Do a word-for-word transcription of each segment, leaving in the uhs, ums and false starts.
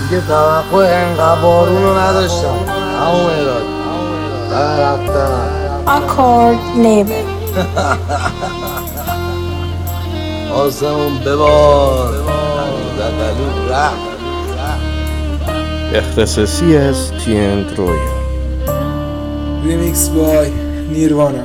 دیگه توقع انقدر بارون رو نداشتم. همون ایراد در رفتنم اکورد لیبل آسمون ببار زدلو رفت. اختصاصی از تی ان رویا. ریمیکس بای نیروانا.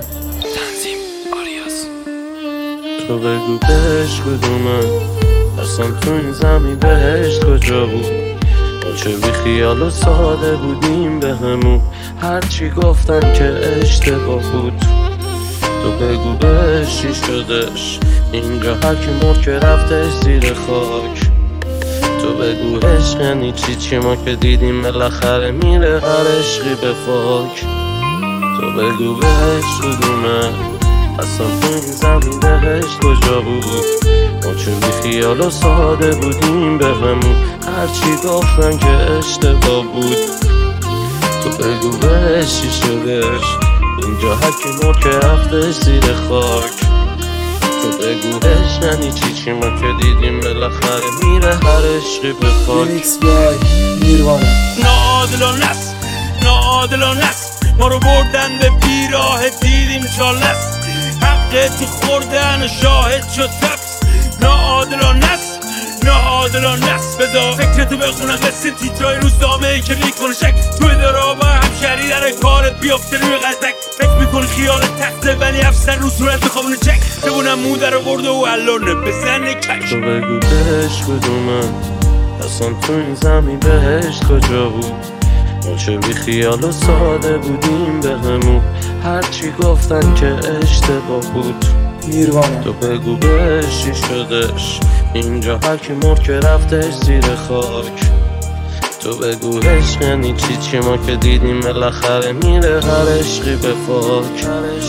تو بگو بهش کدومم، اصلا تو این زمین بهشت کجا بود؟ ما چه بی خیال و ساده بودیم به همون، هرچی گفتن که اشتباه بود. تو بگو بهش چی شدش، اینجا هرکی مرد که رفتش زیر خاک. تو بگو عشق یعنی چی، چی ما که دیدیم بالاخره میره هر عشقی به فاک. تو بگو بهش کدومه، اصلا تو این زمین بهشت کجا بود؟ ما چه بی خیال و ساده بودیم به همون، هرچی گفتن که اشتباه بود. تو بگو بهش چی شدش، اینجا هرکی مرد که رفتش زیر خاک. تو بگو عشق یعنی چی، چی ما که دیدیم بالاخره میره هر عشقی به خاک. ریمیکس بای نیروانا. ناعادلانه است، ناعادلانه است، ما رو بردن به بیراه دیدیم چالست، حق تو خوردن شاهد شد تپس. ناعادلانه است، ناعادلانه است، بذار فکرتو بخونم قصه تیترای روزنامه ای که میکنه شک توی درا با همشری در کارت بیافته روی قدک. فکر میکنی خیال تخته ولی افسر رو صورت بخوابونه چک، ببونم موده رو برده و الانه بزنه کک. تو بگو بهش کدومم، اصلا تو این زمین بهشت کجا بود؟ ما چه بی خیال و ساده بودیم به همون، هرچی گفتن که اشتباه بود. نیروانا. تو بگو بهش چی شدش، اینجا هرکی مرد که رفتش زیر خاک. تو بگو عشق یعنی چی، چی ما که دیدیم بالاخره میره هر عشقی به فاک.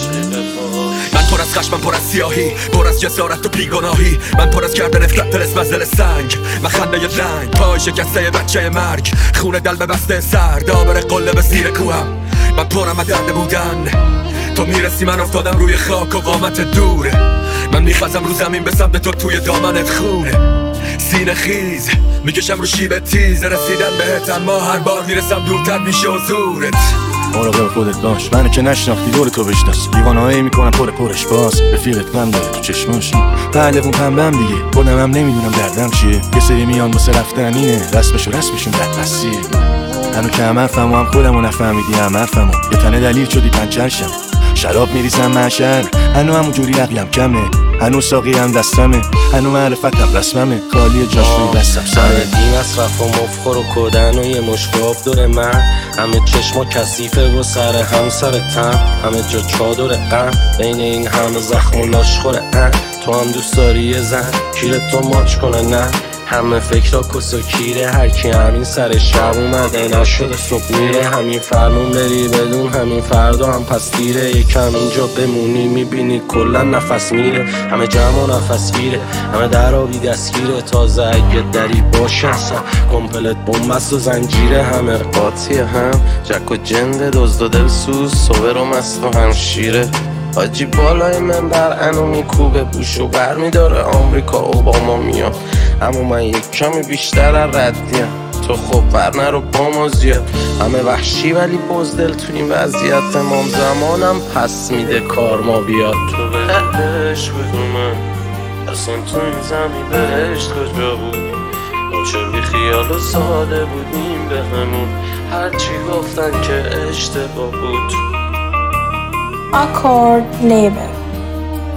من پر از خشم، من پر از سیاهی، پر از جسارت و بیگناهی، من پر از گردن افلت ترس مزدل سنگ، من خنده ی رنگ پای شکسته بچه مرگ، خونه دل به بسته سر دابر قله به زیر کوهم. من پرم از درد بودن، تو میرسی من افتادم روی خاک و قامت دوره. من میخوازم رو زمین به سمت تو توی دامنت خونه، سینه خیز میکشم رو شیب تیز، رسیدن بهت اما هر بار میرسم دورتر میشه حضورت. مراقب خودت باش، منو که نشناختی دور تو بشناس، دیوانه‌ای میکنم پر پرش باز، رفیقت من داره تو چشماش، پهلوون پنبم دیگه، خودم هم نمیدونم دردم چیه، یه سری میان واسه رفتن اینه، رسمشو رسمشون بدبستیه. هنو که هم حرفمو هم خودمو نفهمیدی هم حرفمو، یه تنه دلیل شدی پنچرشم، شراب میریزم محشر، هنو همون جوری عقلم کمه، هنو ساقی هم دستمه، هنو معرفتم رسممه، خالی جاش روی دستم سره. همه دین از رفت و مفخور و کدن و یه مشکاب دور من، همه چشما کثیفه و سر هم سر تن، همه جا چادر غم بین این همه زخم و لاشخوره. تو هم دوست داری یه زن کیره تو ماچ کنه؟ نه، همه فکرها کس و کیره، هرکی همین سر شب اومده نشده صبح میره، همین فرمون بری بدون همین فردا هم پس دیره، یکم اینجا بمونی میبینی کلا نفس میره، همه جمع و نفس گیره، همه در آبی دستگیره، تازه اگه دری باشه اصلا کمپلت بومبست و زنجیره، همه قاطی هم جک و جنده دزد و دل سوز صبر و مست و همشیره. حاجی بالای من بر انو میکوبه بوشو بر میداره آمریکا اوباما میاد، اما من یک کمی بیشتر از ردیم، تو خب برنه رو با ما زیاد، همه وحشی ولی بزدل تو این وضعیت، امام زمانم پس میده کار ما بیاد. تو بهش بگو من، اصلا تو این زمین بهشت کجا بود؟ ما چه بی خیال و ساده بودیم به همون، هرچی گفتن که اشتباه بود. اکورد لیبل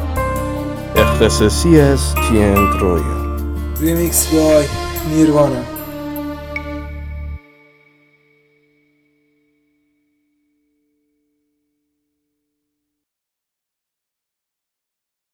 اختصاصی از تی ان رویا. ریمیکس بای نیروانا.